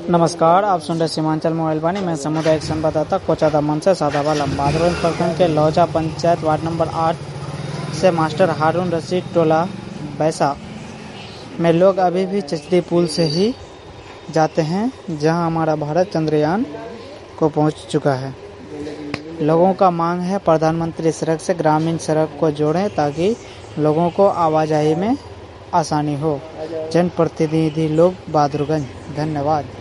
नमस्कार, आप सुन रहे सीमांचल मोबाइल वाणी। मैं सामुदायिक संवाददाता कोचादा मन से सादाब आलम। बादरगंज प्रखंड के लौजा पंचायत वार्ड नंबर 8 से मास्टर हारून रशीद टोला बैसा में लोग अभी भी चिचली पुल से ही जाते हैं, जहां हमारा भारत चंद्रयान को पहुंच चुका है। लोगों का मांग है प्रधानमंत्री सड़क से ग्रामीण सड़क को जोड़ें ताकि लोगों को आवाजाही में आसानी हो। जनप्रतिनिधि लोग, बहादुरगंज। धन्यवाद।